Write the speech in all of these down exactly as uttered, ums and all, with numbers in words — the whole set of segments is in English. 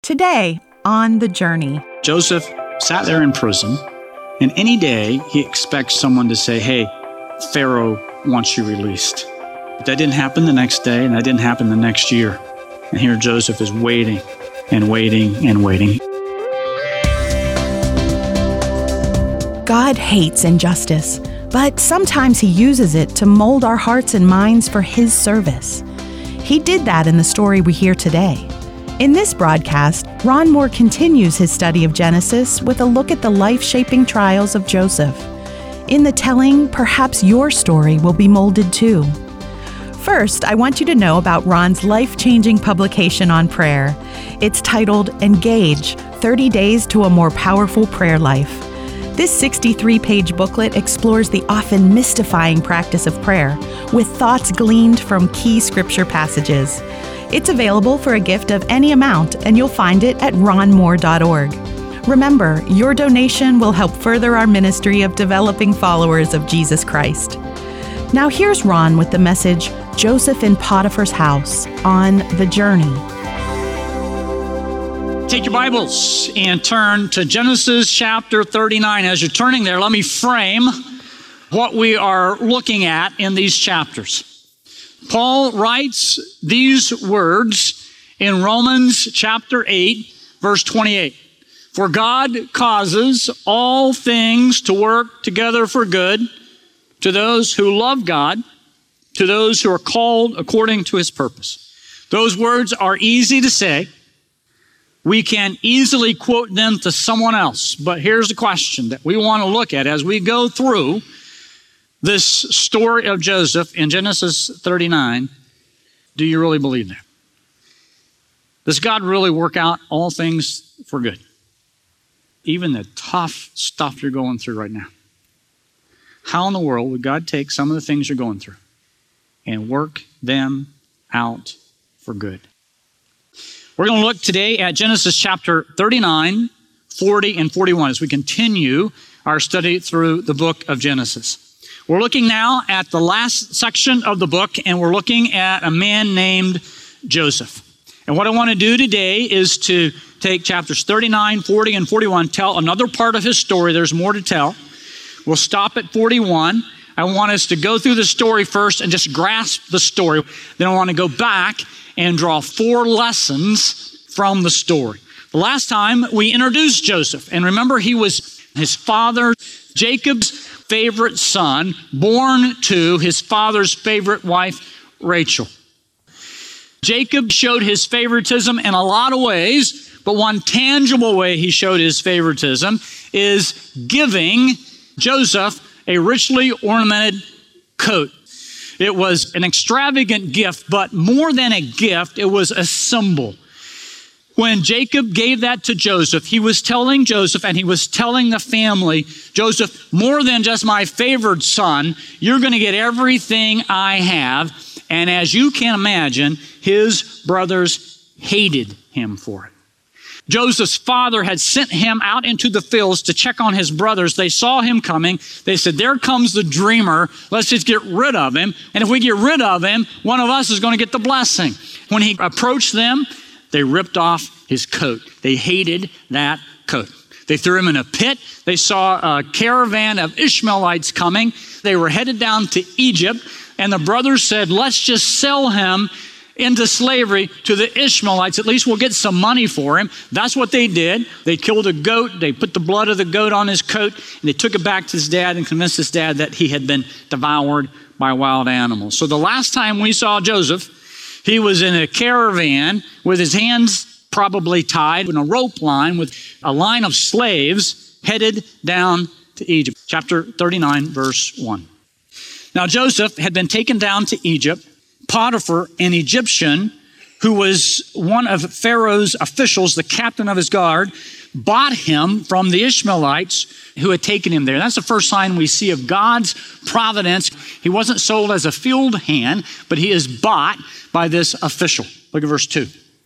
Today on The Journey. Joseph sat there in prison, and any day he expects someone to say, hey, Pharaoh wants you released. But that didn't happen the next day, and that didn't happen the next year. And here Joseph is waiting and waiting and waiting. God hates injustice, but sometimes he uses it to mold our hearts and minds for his service. He did that in the story we hear today. In this broadcast, Ron Moore continues his study of Genesis with a look at the life-shaping trials of Joseph. In the telling, perhaps your story will be molded too. First, I want you to know about Ron's life-changing publication on prayer. It's titled Engage, thirty days to a More Powerful Prayer Life. This sixty-three page booklet explores the often mystifying practice of prayer with thoughts gleaned from key scripture passages. It's available for a gift of any amount, and you'll find it at ron moore dot org. Remember, your donation will help further our ministry of developing followers of Jesus Christ. Now here's Ron with the message, Joseph in Potiphar's House, on The Journey. Take your Bibles and turn to Genesis chapter thirty-nine. As you're turning there, let me frame what we are looking at in these chapters. Paul writes these words in Romans chapter eight, verse twenty-eight. For God causes all things to work together for good to those who love God, to those who are called according to his purpose. Those words are easy to say. We can easily quote them to someone else. But here's the question that we want to look at as we go through this story of Joseph in Genesis thirty-nine. Do you really believe that? Does God really work out all things for good? Even the tough stuff you're going through right now. How in the world would God take some of the things you're going through and work them out for good? We're going to look today at Genesis chapter thirty-nine, forty, and forty-one as we continue our study through the book of Genesis. We're looking now at the last section of the book, and we're looking at a man named Joseph. And what I want to do today is to take chapters thirty-nine, forty, and forty-one, tell another part of his story. There's more to tell. We'll stop at forty-one. I want us to go through the story first and just grasp the story. Then I want to go back and draw four lessons from the story. The last time we introduced Joseph, and remember he was his father, Jacob's favorite son, born to his father's favorite wife, Rachel. Jacob showed his favoritism in a lot of ways, but one tangible way he showed his favoritism is giving Joseph a richly ornamented coat. It was an extravagant gift, but more than a gift, it was a symbol. When Jacob gave that to Joseph, he was telling Joseph and he was telling the family, Joseph, more than just my favored son, you're going to get everything I have. And as you can imagine, his brothers hated him for it. Joseph's father had sent him out into the fields to check on his brothers. They saw him coming. They said, there comes the dreamer. Let's just get rid of him. And if we get rid of him, one of us is going to get the blessing. When he approached them, they ripped off his coat. They hated that coat. They threw him in a pit. They saw a caravan of Ishmaelites coming. They were headed down to Egypt. And the brothers said, let's just sell him into slavery to the Ishmaelites. At least we'll get some money for him. That's what they did. They killed a goat. They put the blood of the goat on his coat. And they took it back to his dad and convinced his dad that he had been devoured by wild animals. So the last time we saw Joseph, he was in a caravan with his hands probably tied in a rope line with a line of slaves headed down to Egypt. Chapter thirty-nine, verse one. Now Joseph had been taken down to Egypt. Potiphar, an Egyptian who was one of Pharaoh's officials, the captain of his guard, bought him from the Ishmaelites who had taken him there. That's the first sign we see of God's providence. He wasn't sold as a field hand, but he is bought by this official. Look at verse two.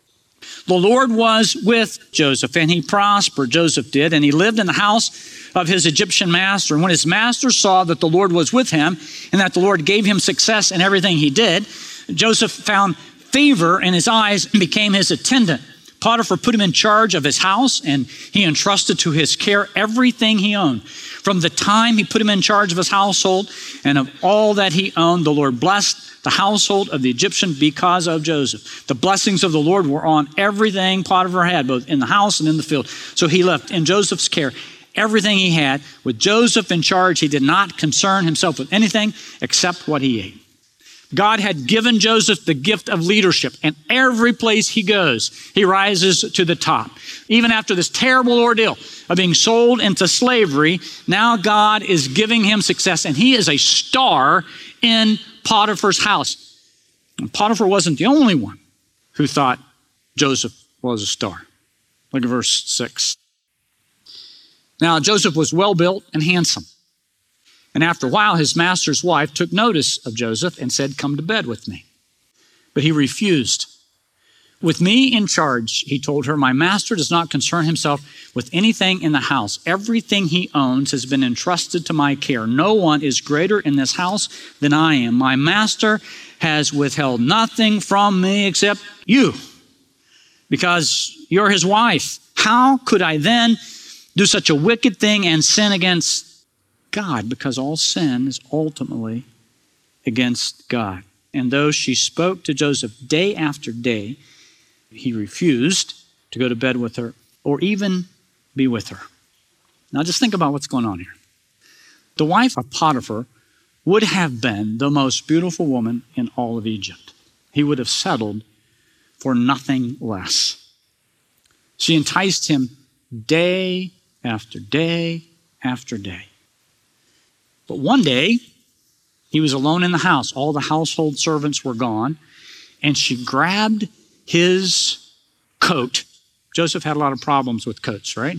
The Lord was with Joseph, and he prospered, Joseph did, and he lived in the house of his Egyptian master. And when his master saw that the Lord was with him and that the Lord gave him success in everything he did, Joseph found favor in his eyes and became his attendant. Potiphar put him in charge of his house, and he entrusted to his care everything he owned. From the time he put him in charge of his household and of all that he owned, the Lord blessed the household of the Egyptian because of Joseph. The blessings of the Lord were on everything Potiphar had, both in the house and in the field. So he left in Joseph's care everything he had. With Joseph in charge, he did not concern himself with anything except what he ate. God had given Joseph the gift of leadership, and every place he goes, he rises to the top. Even after this terrible ordeal of being sold into slavery, now God is giving him success, and he is a star in Potiphar's house. And Potiphar wasn't the only one who thought Joseph was a star. Look at verse six. Now Joseph was well built and handsome. And after a while, his master's wife took notice of Joseph and said, "Come to bed with me." But he refused. "With me in charge," he told her, "my master does not concern himself with anything in the house. Everything he owns has been entrusted to my care. No one is greater in this house than I am. My master has withheld nothing from me except you, because you're his wife. How could I then do such a wicked thing and sin against God? Because all sin is ultimately against God." And though she spoke to Joseph day after day, he refused to go to bed with her or even be with her. Now just think about what's going on here. The wife of Potiphar would have been the most beautiful woman in all of Egypt. He would have settled for nothing less. She enticed him day after day after day. But one day, he was alone in the house. All the household servants were gone, and she grabbed his coat. Joseph had a lot of problems with coats, right?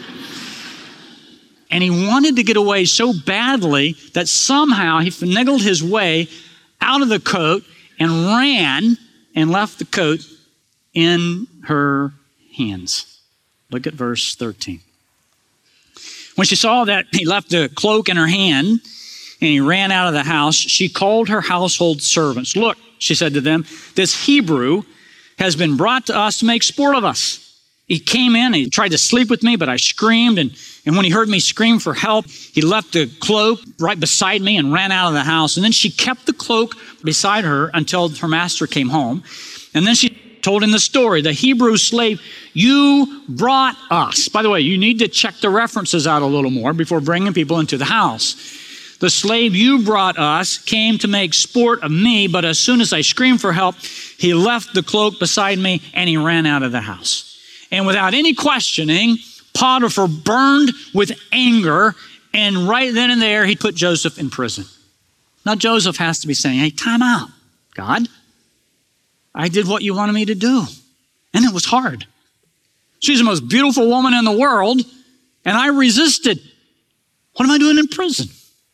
And he wanted to get away so badly that somehow he finagled his way out of the coat and ran and left the coat in her hands. Look at verse thirteen. When she saw that he left the cloak in her hand and he ran out of the house, she called her household servants. "Look," she said to them, "this Hebrew has been brought to us to make sport of us. He came in and he tried to sleep with me, but I screamed. And, and when he heard me scream for help, he left the cloak right beside me and ran out of the house." And then she kept the cloak beside her until her master came home. And then she told him the story. "The Hebrew slave you brought us." By the way, you need to check the references out a little more before bringing people into the house. "The slave you brought us came to make sport of me, but as soon as I screamed for help, he left the cloak beside me and he ran out of the house." And without any questioning, Potiphar burned with anger, and right then and there, he put Joseph in prison. Now Joseph has to be saying, "Hey, time out, God. I did what you wanted me to do, and it was hard. She's the most beautiful woman in the world, and I resisted. What am I doing in prison?"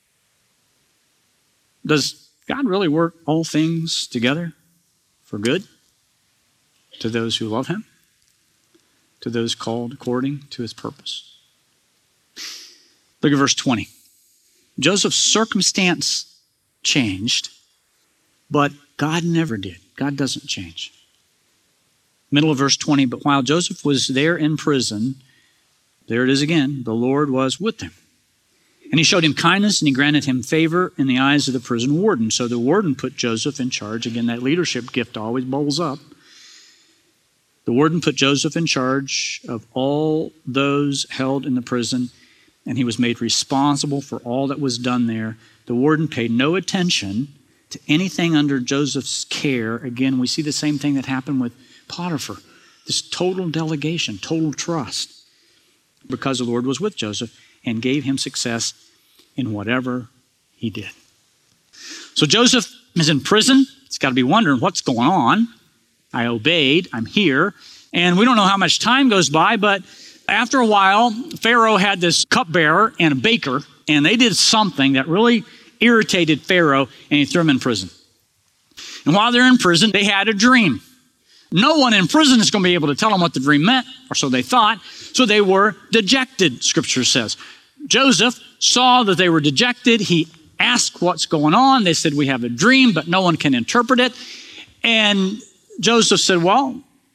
Does God really work all things together for good to those who love him, to those called according to his purpose? Look at verse twenty. Joseph's circumstance changed, but God never did. God doesn't change. Middle of verse twenty, "But while Joseph was there in prison," there it is again, "the Lord was with him. And he showed him kindness and he granted him favor in the eyes of the prison warden." So the warden put Joseph in charge. Again, that leadership gift always bubbles up. The warden put Joseph in charge of all those held in the prison, and he was made responsible for all that was done there. The warden paid no attention to anything under Joseph's care. Again, we see the same thing that happened with Potiphar. This total delegation, total trust, because the Lord was with Joseph and gave him success in whatever he did. So Joseph is in prison. He's got to be wondering, what's going on? I obeyed, I'm here. And we don't know how much time goes by, but after a while, Pharaoh had this cupbearer and a baker, and they did something that really irritated Pharaoh, and he threw him in prison. And while they're in prison, they had a dream. No one in prison is going to be able to tell them what the dream meant, or so they thought. So they were dejected, Scripture says. Joseph saw that they were dejected. He asked what's going on. They said, "We have a dream, but no one can interpret it." And Joseph said, "Well,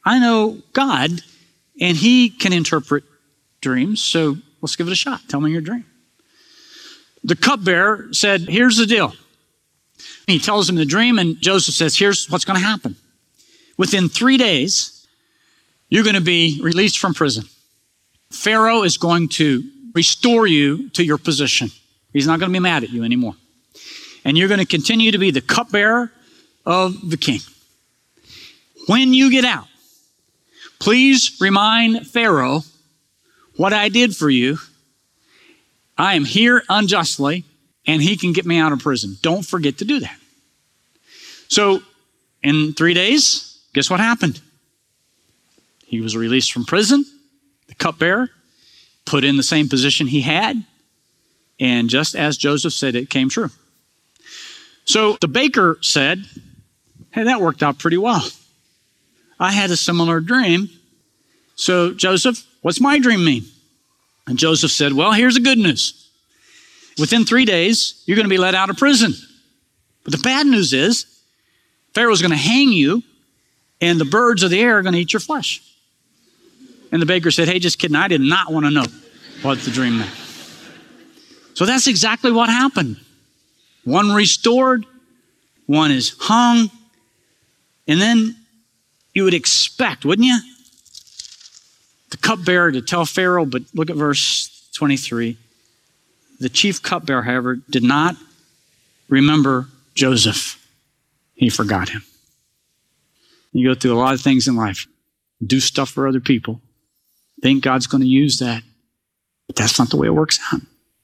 I know God, and he can interpret dreams, so let's give it a shot. Tell me your dream. The cupbearer said, here's the deal. He tells him the dream, and Joseph says, here's what's going to happen. Within three days, you're going to be released from prison. Pharaoh is going to restore you to your position. He's not going to be mad at you anymore. And you're going to continue to be the cupbearer of the king. When you get out, please remind Pharaoh what I did for you. I am here unjustly, and he can get me out of prison. Don't forget to do that. So in three days, guess what happened? He was released from prison, the cupbearer, put in the same position he had, and just as Joseph said, it came true. So the baker said, hey, that worked out pretty well. I had a similar dream. So Joseph, what's my dream mean? And Joseph said, well, here's the good news. Within three days, you're going to be let out of prison. But the bad news is, Pharaoh's going to hang you, and the birds of the air are going to eat your flesh. And the baker said, hey, just kidding. I did not want to know what the dream meant. So that's exactly what happened. One restored, one is hung, and then you would expect, wouldn't you, the cupbearer to tell Pharaoh, but look at verse twenty-three. The chief cupbearer, however, did not remember Joseph. He forgot him. You go through a lot of things in life, do stuff for other people, think God's going to use that, but that's not the way it works out.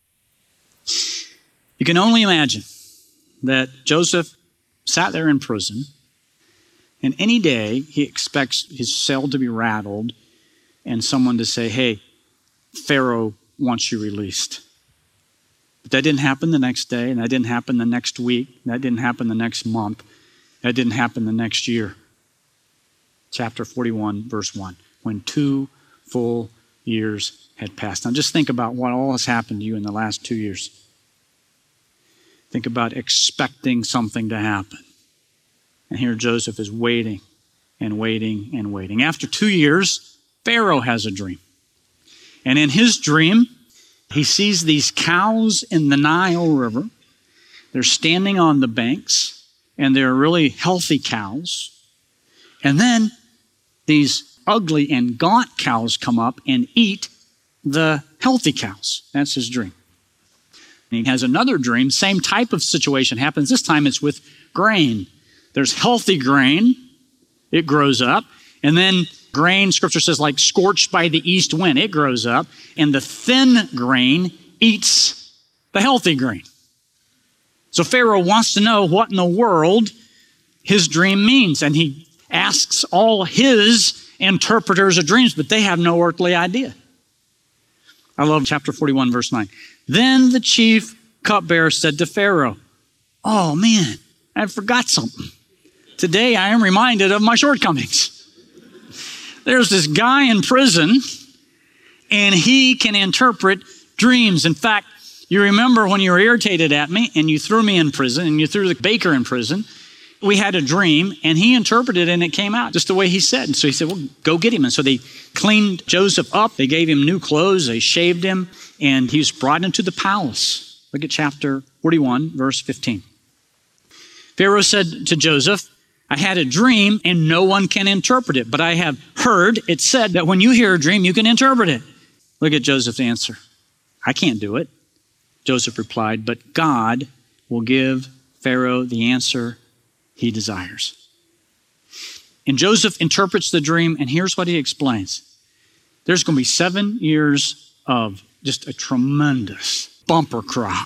You can only imagine that Joseph sat there in prison, and any day he expects his cell to be rattled and someone to say, hey, Pharaoh wants you released. But that didn't happen the next day, and that didn't happen the next week, and that didn't happen the next month, that didn't happen the next year. Chapter forty-one, verse one, when two full years had passed. Now just think about what all has happened to you in the last two years. Think about expecting something to happen. And here Joseph is waiting and waiting and waiting. After two years, Pharaoh has a dream. And in his dream, he sees these cows in the Nile River. They're standing on the banks, and they're really healthy cows. And then these ugly and gaunt cows come up and eat the healthy cows. That's his dream. And he has another dream, same type of situation happens. This time it's with grain. There's healthy grain. It grows up. And then grain, Scripture says, like scorched by the east wind. It grows up. And the thin grain eats the healthy grain. So Pharaoh wants to know what in the world his dream means. And he asks all his interpreters of dreams, but they have no earthly idea. I love chapter forty-one, verse nine. Then the chief cupbearer said to Pharaoh, oh man, I forgot something. Today I am reminded of my shortcomings. There's this guy in prison, and he can interpret dreams. In fact, you remember when you were irritated at me and you threw me in prison and you threw the baker in prison, we had a dream and he interpreted it and it came out just the way he said. And so he said, well, go get him. And so they cleaned Joseph up. They gave him new clothes. They shaved him and he was brought into the palace. Look at chapter forty-one, verse fifteen. Pharaoh said to Joseph, I had a dream and no one can interpret it, but I have heard it said that when you hear a dream, you can interpret it. Look at Joseph's answer. I can't do it. Joseph replied, but God will give Pharaoh the answer he desires. And Joseph interprets the dream, and here's what he explains. There's going to be seven years of just a tremendous bumper crop.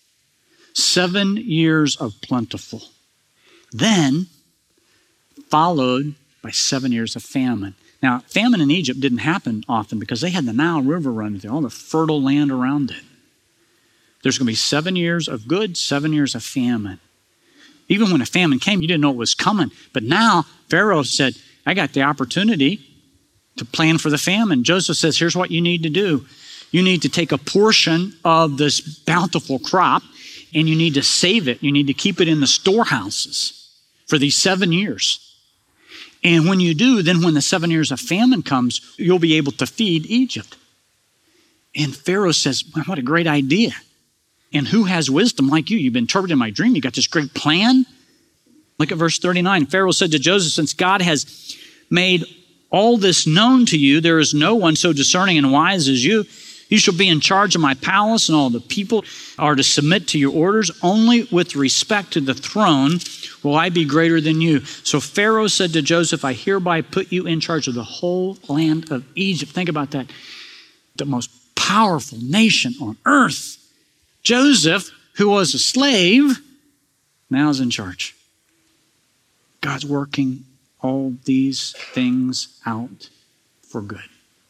Seven years of plentiful. Then, followed by seven years of famine. Now, famine in Egypt didn't happen often because they had the Nile River running through, all the fertile land around it. There's going to be seven years of good, seven years of famine. Even when a famine came, you didn't know it was coming. But now, Pharaoh said, I got the opportunity to plan for the famine. Joseph says, here's what you need to do. You need to take a portion of this bountiful crop and you need to save it. You need to keep it in the storehouses for these seven years. And when you do, then when the seven years of famine comes, you'll be able to feed Egypt. And Pharaoh says, well, what a great idea. And who has wisdom like you? You've interpreted my dream. You got this great plan. Look at verse thirty-nine. Pharaoh said to Joseph, since God has made all this known to you, there is no one so discerning and wise as you. You shall be in charge of my palace, and all the people are to submit to your orders. Only with respect to the throne will I be greater than you. So Pharaoh said to Joseph, I hereby put you in charge of the whole land of Egypt. Think about that. The most powerful nation on earth. Joseph, who was a slave, now is in charge. God's working all these things out for good.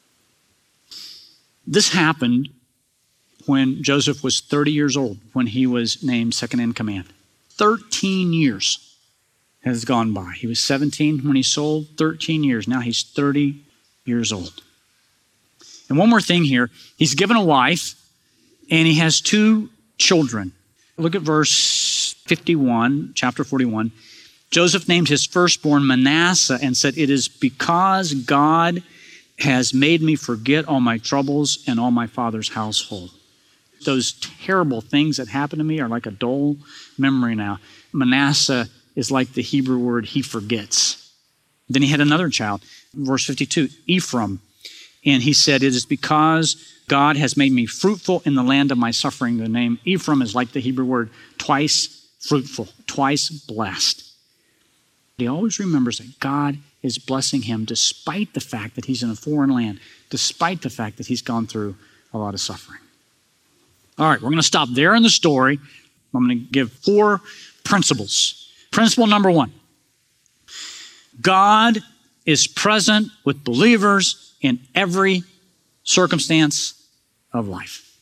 This happened when Joseph was thirty years old, when he was named second in command. thirteen years has gone by. He was seventeen when he sold, thirteen years. Now he's thirty years old. And one more thing here. He's given a wife, and he has two children. Look at verse fifty-one, chapter forty-one. Joseph named his firstborn Manasseh and said, it is because God has made me forget all my troubles and all my father's household. Those terrible things that happened to me are like a dull memory now. Manasseh is like the Hebrew word he forgets. Then he had another child, verse fifty-two, Ephraim. And he said, it is because God has made me fruitful in the land of my suffering. The name Ephraim is like the Hebrew word twice fruitful, twice blessed. He always remembers that God is blessing him despite the fact that he's in a foreign land, despite the fact that he's gone through a lot of suffering. All right, we're going to stop there in the story. I'm going to give four principles. Principle number one, God is present with believers in every circumstance of life.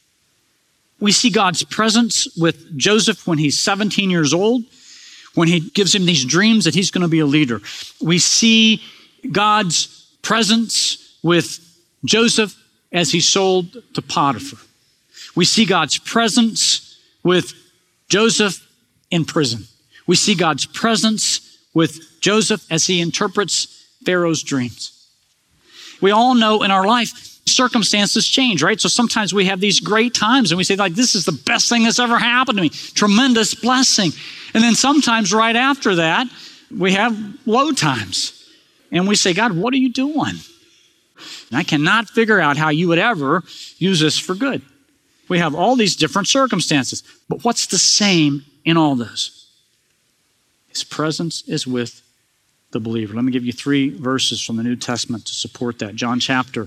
We see God's presence with Joseph when he's seventeen years old, when he gives him these dreams that he's going to be a leader. We see God's presence with Joseph as he sold to Potiphar. We see God's presence with Joseph in prison. We see God's presence with Joseph as he interprets Pharaoh's dreams. We all know in our life, circumstances change, right? So sometimes we have these great times and we say, like, this is the best thing that's ever happened to me. Tremendous blessing. And then sometimes right after that, we have low times. And we say, God, what are you doing? And I cannot figure out how you would ever use this for good. We have all these different circumstances. But what's the same in all those? His presence is with the believer. Let me give you three verses from the New Testament to support that. John chapter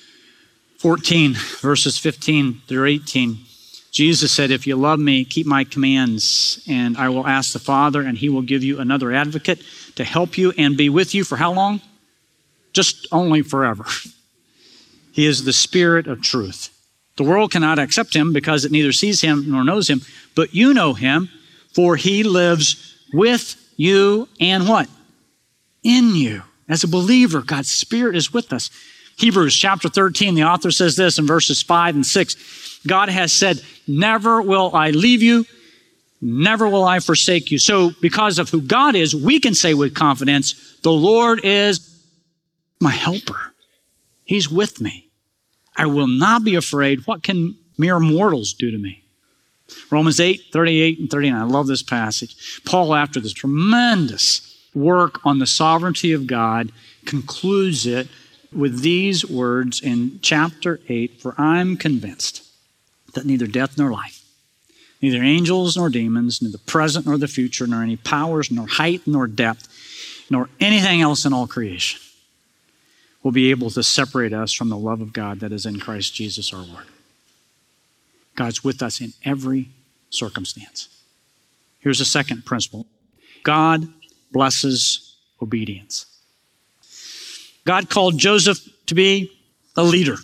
fourteen, verses fifteen through eighteen. Jesus said, if you love me, keep my commands, and I will ask the Father, and he will give you another advocate to help you and be with you for how long? Just only forever. He is the Spirit of truth. The world cannot accept him because it neither sees him nor knows him, but you know him, for he lives with you and what? In you. As a believer, God's Spirit is with us. Hebrews chapter thirteen, the author says this in verses five and six. God has said, never will I leave you, never will I forsake you. So because of who God is, we can say with confidence, the Lord is my helper. He's with me. I will not be afraid. What can mere mortals do to me? Romans eight, thirty-eight and thirty-nine. I love this passage. Paul, after this tremendous work on the sovereignty of God, concludes it with these words in chapter eight, for I'm convinced that neither death nor life, neither angels nor demons, neither the present nor the future, nor any powers, nor height nor depth, nor anything else in all creation will be able to separate us from the love of God that is in Christ Jesus our Lord. God's with us in every circumstance. Here's a second principle. God blesses obedience. God called Joseph to be a leader.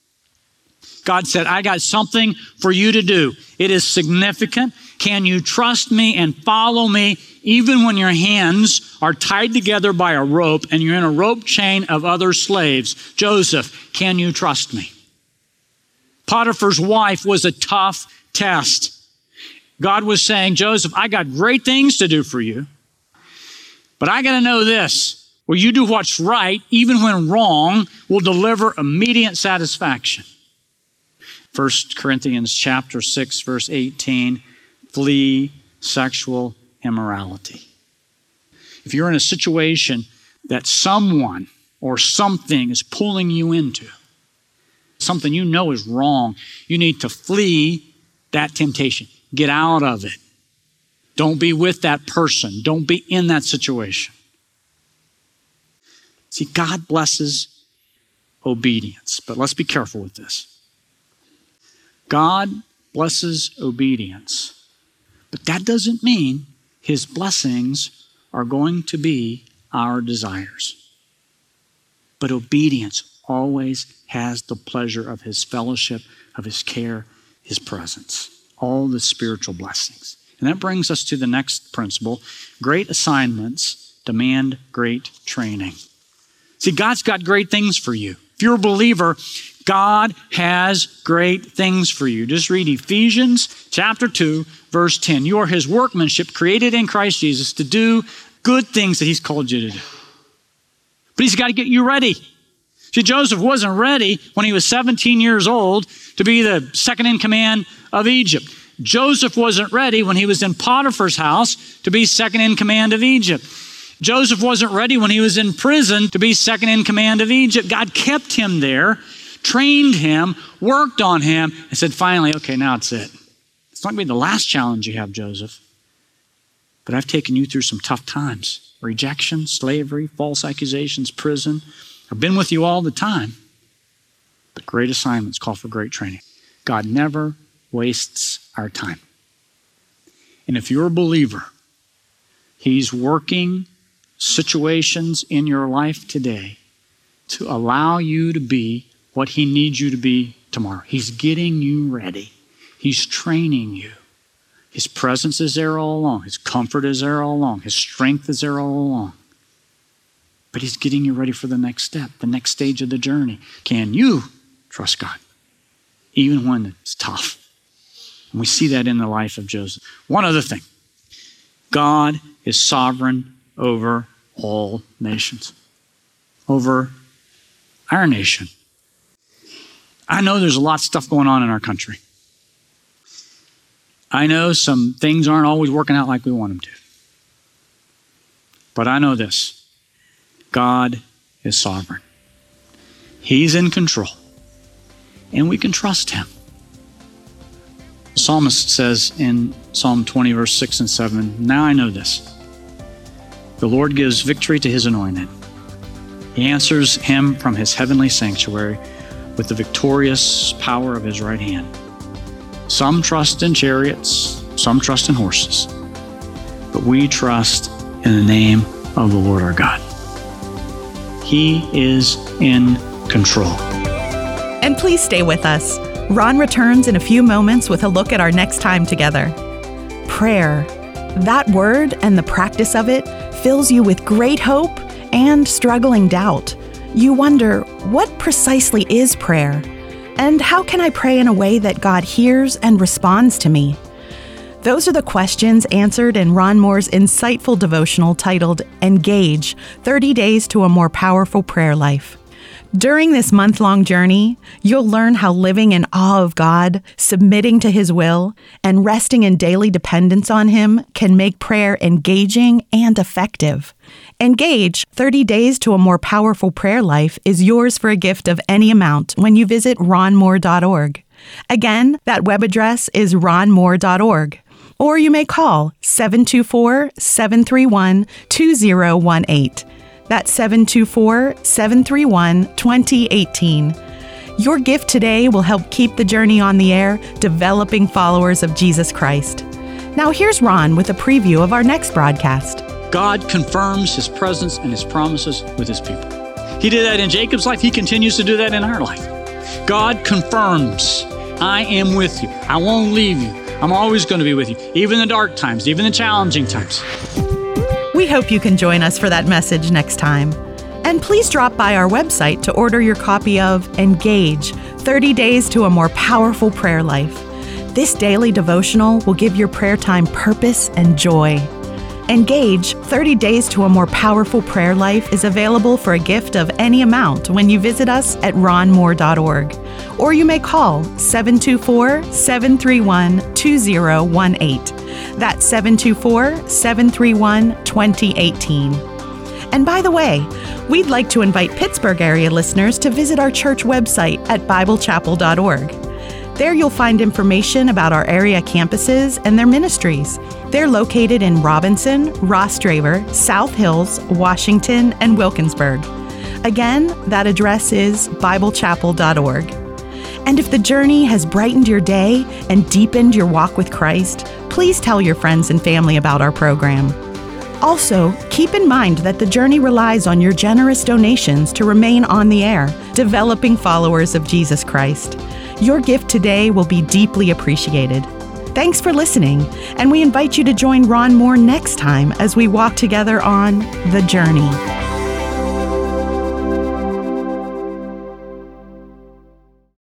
God said, I got something for you to do. It is significant. Can you trust me and follow me even when your hands are tied together by a rope and you're in a rope chain of other slaves? Joseph, can you trust me? Potiphar's wife was a tough test. God was saying, Joseph, I got great things to do for you, but I got to know this. where you do what's right, even when wrong, will deliver immediate satisfaction. First Corinthians chapter six, verse eighteen, flee sexual immorality. If you're in a situation that someone or something is pulling you into, something you know is wrong, you need to flee that temptation. Get out of it. Don't be with that person. Don't be in that situation. See, God blesses obedience, but let's be careful with this. God blesses obedience, but that doesn't mean his blessings are going to be our desires. But obedience always has the pleasure of his fellowship, of his care, his presence, all the spiritual blessings. And that brings us to the next principle. Great assignments demand great training. See, God's got great things for you. If you're a believer, God has great things for you. Just read Ephesians chapter two, verse ten. You are his workmanship, created in Christ Jesus to do good things that he's called you to do. But he's got to get you ready. See, Joseph wasn't ready when he was seventeen years old to be the second in command of Egypt. Joseph wasn't ready when he was in Potiphar's house to be second in command of Egypt. Joseph wasn't ready when he was in prison to be second in command of Egypt. God kept him there, trained him, worked on him, and said, finally, okay, now it's it. It's not going to be the last challenge you have, Joseph, but I've taken you through some tough times. Rejection, slavery, false accusations, prison. I've been with you all the time. But great assignments call for great training. God never wastes our time. And if you're a believer, he's working situations in your life today to allow you to be what he needs you to be tomorrow. He's getting you ready. He's training you. His presence is there all along. His comfort is there all along. His strength is there all along. But he's getting you ready for the next step, the next stage of the journey. Can you trust God, even when it's tough? And we see that in the life of Joseph. One other thing. God is sovereign over all nations, over our nation. I know there's a lot of stuff going on in our country. I know some things aren't always working out like we want them to. But I know this. God is sovereign. He's in control. And we can trust him. The psalmist says in Psalm twenty, verse six and seven, now I know this. The Lord gives victory to his anointed. He answers him from his heavenly sanctuary with the victorious power of his right hand. Some trust in chariots, some trust in horses, but we trust in the name of the Lord our God. He is in control. And please stay with us. Ron returns in a few moments with a look at our next time together. Prayer. That word and the practice of it fills you with great hope and struggling doubt. You wonder, what precisely is prayer? And how can I pray in a way that God hears and responds to me? Those are the questions answered in Ron Moore's insightful devotional titled Engage, thirty days to a More Powerful Prayer Life. During this month-long journey, you'll learn how living in awe of God, submitting to his will, and resting in daily dependence on him can make prayer engaging and effective. Engage, thirty days to a More Powerful Prayer Life is yours for a gift of any amount when you visit ron moore dot org. Again, that web address is ron moore dot org. Or you may call seven two four, seven three one, two zero one eight. That's seven two four, seven three one, two zero one eight. Your gift today will help keep the journey on the air, developing followers of Jesus Christ. Now here's Ron with a preview of our next broadcast. God confirms his presence and his promises with his people. He did that in Jacob's life. He continues to do that in our life. God confirms, I am with you. I won't leave you. I'm always going to be with you, even in the dark times, even the challenging times. We hope you can join us for that message next time. And please drop by our website to order your copy of Engage, thirty days to a More Powerful Prayer Life. This daily devotional will give your prayer time purpose and joy. Engage thirty Days to a More Powerful Prayer Life is available for a gift of any amount when you visit us at ron moore dot org. Or you may call seven two four, seven three one, two zero one eight. That's seven two four, seven three one, two zero one eight. And by the way, we'd like to invite Pittsburgh area listeners to visit our church website at bible chapel dot org. There you'll find information about our area campuses and their ministries. They're located in Robinson, Rostraver, South Hills, Washington, and Wilkinsburg. Again, that address is bible chapel dot org. And if the journey has brightened your day and deepened your walk with Christ, please tell your friends and family about our program. Also, keep in mind that the journey relies on your generous donations to remain on the air, developing followers of Jesus Christ. Your gift today will be deeply appreciated. Thanks for listening, and we invite you to join Ron Moore next time as we walk together on The Journey.